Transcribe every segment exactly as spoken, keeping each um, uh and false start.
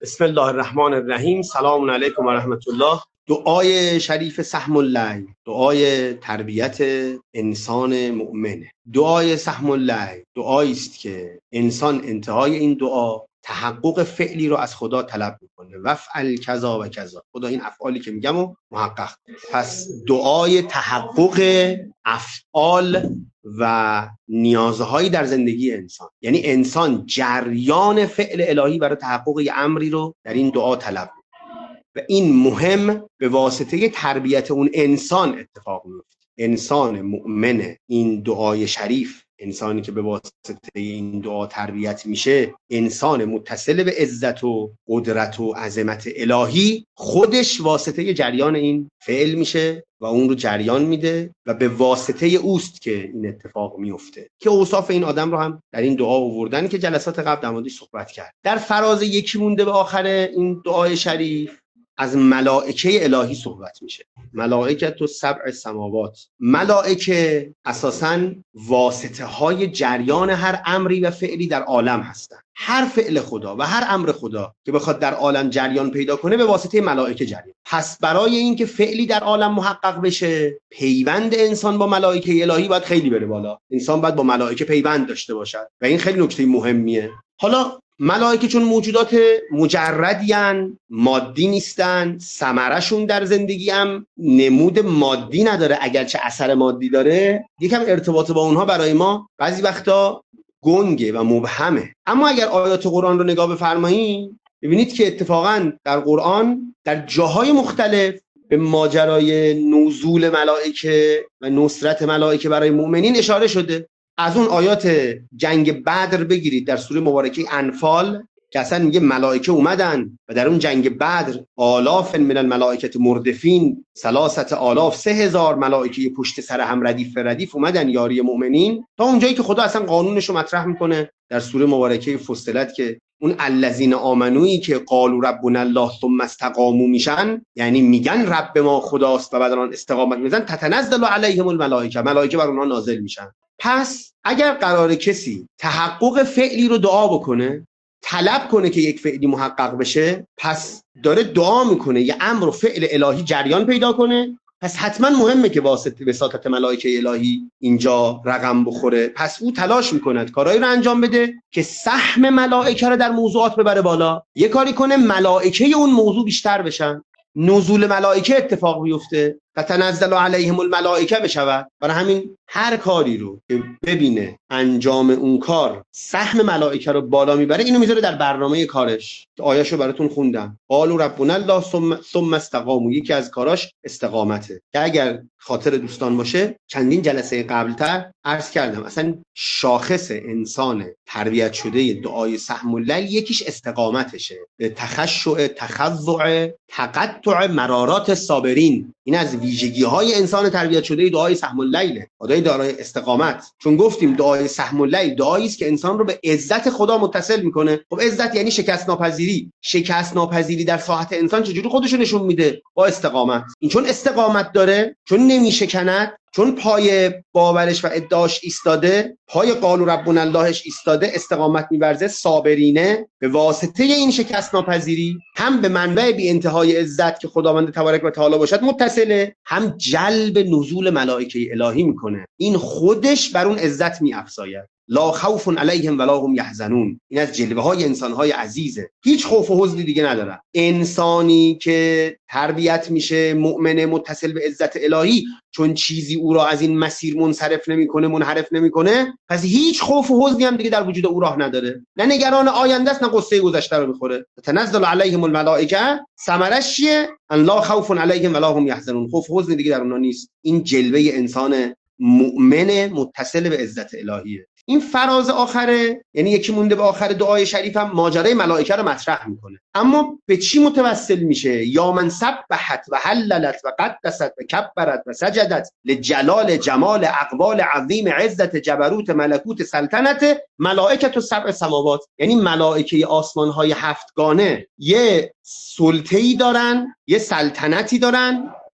بسم الله الرحمن الرحیم. سلام علیکم و رحمت الله. دعای شریف سهم اللیل، دعای تربیت انسان مؤمنه. دعای سهم اللیل دعایی است که انسان انتهای این دعا تحقق فعلی رو از خدا طلب میکنه. وفعل کذا و کذا، خدا این افعالی که میگم رو محقق کنه. پس دعای تحقق افعال و نیازهایی در زندگی انسان، یعنی انسان جریان فعل الهی برای تحقق یه امری رو در این دعا طلب میکنه و این مهم به واسطه تربیت اون انسان اتفاق میفته. انسان مؤمن این دعای شریف، انسانی که به واسطه این دعا تربیت میشه، انسان متصل به عزت و قدرت و عظمت الهی، خودش واسطه جریان این فعل میشه و اون رو جریان میده و به واسطه اوست که این اتفاق میفته. که اوصاف این آدم رو هم در این دعا آوردن که جلسات قبل در موردش صحبت کرد. در فراز یکی مونده به آخر این دعای شریف از ملائکه الهی صحبت میشه. ملائکه و سبع سماوات، ملائکه اساساً واسطه های جریان هر امری و فعلی در عالم هستن. هر فعل خدا و هر امر خدا که بخواد در عالم جریان پیدا کنه به واسطه ملائکه جریان. پس برای اینکه فعلی در عالم محقق بشه، پیوند انسان با ملائکه الهی باید خیلی بره بالا. انسان باید با ملائکه پیوند داشته باشد و این خیلی نکته مهمیه. حالا ملائکه چون موجودات مجردین، مادی نیستن، ثمرشون در زندگی هم نمود مادی نداره، اگرچه اثر مادی داره، یکم ارتباط با اونها برای ما بعضی وقتا گنگه و مبهمه. اما اگر آیات قرآن رو نگاه بفرمایید ببینید که اتفاقا در قرآن در جاهای مختلف به ماجرای نزول ملائکه و نصرت ملائکه برای مؤمنین اشاره شده. از اون آیات جنگ بدر بگیرید در سوره مبارکه انفال که اصلا میگه ملائکه اومدن و در اون جنگ بدر آلاف من الملائکه مردفین، ثلاثه آلاف، سه هزار ملائکه پشت سر هم ردیف ردیف اومدن یاری مؤمنین، تا اونجایی که خدا اصلا قانونش رو مطرح میکنه در سوره مبارکه فصلت که اون الذین آمنویی که قالوا ربنا الله ثم استقاموا میشن، یعنی میگن رب ما خداست و بعد آن استقامت میزن، تتنزل علیهم الملائکه، ملائکه بر اونها نازل میشن. پس اگر قراره کسی تحقق فعلی رو دعا بکنه، طلب کنه که یک فعلی محقق بشه، پس داره دعا میکنه یه امر و فعل الهی جریان پیدا کنه. پس حتما مهمه که واسطه وساطت ملائکه الهی اینجا رقم بخوره. پس او تلاش میکند کارایی رو انجام بده که سهم ملائکه رو در موضوعات ببره بالا، یه کاری کنه ملائکه اون موضوع بیشتر بشن، نزول ملائکه اتفاق بیفته و تنزل علیهم الملائکه بشود. برای همین هر کاری رو که ببینه انجام اون کار سهم ملائکه رو بالا میبره، اینو میذاره در برنامه کارش. آیه‌شو براتون خوندم، قالوا ربنا الله ثم ثم استقاموا، یکی از کاراش استقامته که اگر خاطر دوستان باشه چندین جلسه قبلتر عرض کردم اصلا شاخص انسان تربیت شده دعای سهم اللیل یکیش استقامتشه. تخشع، تخضع، تقطع مرارات الصابرین، این از ویژگی‌های انسان تربیت شده دعای سهم اللیل، دعای دارای استقامت. چون گفتیم دعای سهم اللیل دعایی است که انسان رو به عزت خدا متصل میکنه. خب عزت یعنی شکست ناپذیری. شکست ناپذیری در ساحت انسان چجوری خودشو نشون میده؟ با استقامت. این چون استقامت داره، چون نمیشکند، چون پای باورش و ادعاش ایستاده، پای قالوا ربنا اللهش ایستاده، استقامت می‌ورزه، صابرینه، به واسطه این شکست ناپذیری هم به منبع بی انتهای عزت که خداوند تبارک و تعالی باشد متصله، هم جلب نزول ملائکه الهی میکنه. این خودش بر اون عزت میافزاید. لا خوف علیهم ولا هم یحزنون، این از جلوه های انسان های عزیزه، هیچ خوف و حزنی دیگه نداره. انسانی که تربیت میشه مؤمن متصل به عزت الهی، چون چیزی او را از این مسیر منصرف نمیکنه، منحرف نمیکنه، پس هیچ خوف و حزنی هم دیگه در وجود او راه نداره. نه نگران آینده است، نه قصه گذشته رو میخوره. تنزل علیهم الملائکه، ثمرش چیه؟ ان لا خوف علیهم ولا هم یحزنون، خوف و حزنی دیگه در اونها نیست. این جلوه انسان مؤمن متصل به عزت الهیه. این فراز آخره، یعنی یکی مونده به آخر دعای شریف، هم ماجرای ملائکه رو مطرح میکنه. اما به چی متوسل میشه؟ یا من سبحت و حللت و قدست و کبرت و سجدت لجلال جمال اقوال عظیم عزت جبروت ملکوت سلطنت ملائکه و سبع سماوات، یعنی ملائکه آسمان های هفتگانه یه سلطه‌ای دارن، یه سلطنتی دارن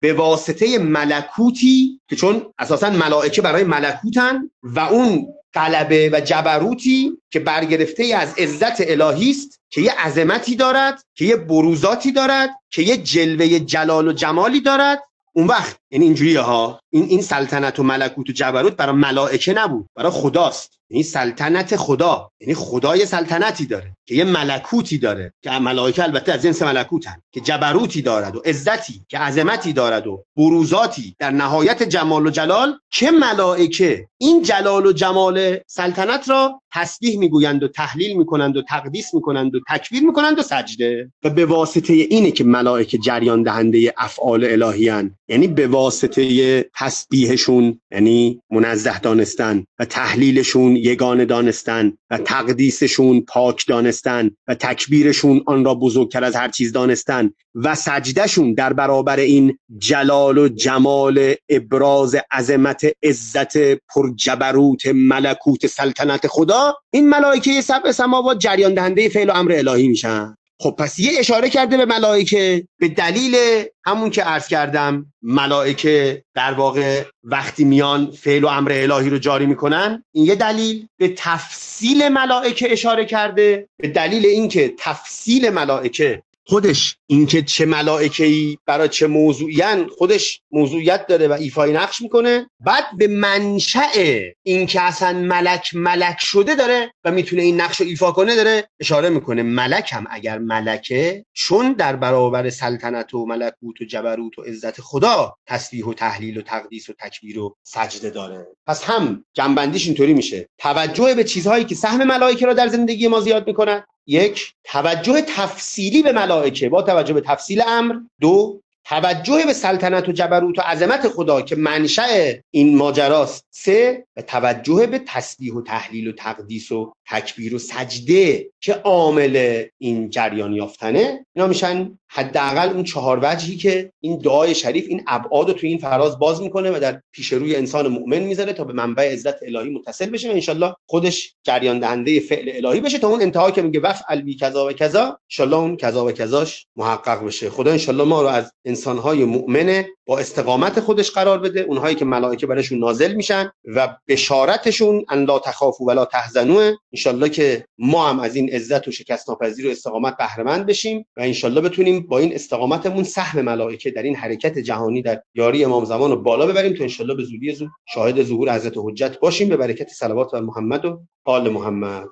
به واسطه ملکوتی که چون اساساً ملائکه برای ملکوتن و اون غلبه و جبروتی که برگرفته از عزت الهی است که یه عظمتی دارد، که یه بروزاتی دارد، که یه جلوه جلال و جمالی دارد. اون وقت یعنی اینجوریه ها، این این سلطنت و ملکوت و جبروت برای ملائکه نبود، برای خداست. یعنی سلطنت خدا، یعنی خدای سلطنتی داره که یه ملکوتی داره که ملائکه البته از جنس ملکوتن، که جبروتی دارد و عزتی، که عظمتی دارد و بروزاتی در نهایت جمال و جلال، که ملائکه این جلال و جمال سلطنت را تسبیح میگویند و تحلیل میکنند و تقدیس میکنند و تکبیر میکنند و سجده. و به واسطه اینه که ملائکه جریان دهنده افعال الهی هستند، یعنی به واسطه تسبیحشون، یعنی منزه دانستن، و تحلیلشون یگانه دانستن، و تقدیسشون پاک دانستن، و تکبیرشون آن را بزرگتر از هر چیز دانستن، و سجدهشون در برابر این جلال و جمال ابراز عظمت عزت پرجبروت ملکوت سلطنت خدا، این ملائکه سبع سماوات جریان دهنده فعل و امر الهی میشن. خب پس یه اشاره کرده به ملائکه به دلیل همون که عرض کردم، ملائکه در واقع وقتی میان فعل و امر الهی رو جاری میکنن. این یه دلیل. به تفصیل ملائکه اشاره کرده به دلیل اینکه تفصیل ملائکه خودش، اینکه چه ملائکه‌ای برای چه موضوعیان، خودش موضوعیت داره و ایفای نقش میکنه. بعد به منشأ اینکه اصلا ملک ملک شده داره و میتونه این نقش رو ایفا کنه داره اشاره میکنه. ملک هم اگر ملکه، چون در برابر سلطنت و ملکوت و جبروت و عزت خدا تسبیح و تحلیل و تقدیس و تکبیر و سجده داره. پس هم جنبندیش اینطوری میشه: توجه به چیزهایی که سهم ملائکه را در زندگی ما زیاد میکنن، یک، توجه تفصیلی به ملائکه با توجه به تفصیل امر، دو، توجه به سلطنت و جبروت و عظمت خدا که منشأ این ماجراست، سه، و توجه به تسبیح و تحلیل و تقدیس و تکبیر و سجده که عامل این جریان یافتنه. اینا میشن حداقل اون چهار وجهی که این دعای شریف این ابعاد رو تو این فراز باز میکنه و در پیش روی انسان مؤمن میذاره تا به منبع عزت الهی متصل بشه و انشالله خودش جریان دهنده فعل الهی بشه تا اون انتها که میگه وفعل بی کذا و کذا، انشالله اون کذا و کذاش محقق بشه. خدا انشالله ما رو از انسانهای مؤمن با استقامت خودش قرار بده، اونهایی که ملائکه براشون نازل میشن و بشارتشون ان لا تخافوا ولا تحزنوا. انشالله که ما هم از این عزت و شکست ناپذیر و استقامت بهره مند بشیم و انشالله بتونیم با این استقامتمون سهم ملائکه در این حرکت جهانی در یاری امام زمان رو بالا ببریم تا انشالله به زودی زود شاهد ظهور حضرت حجت باشیم به برکت صلوات بر محمد و آل محمد.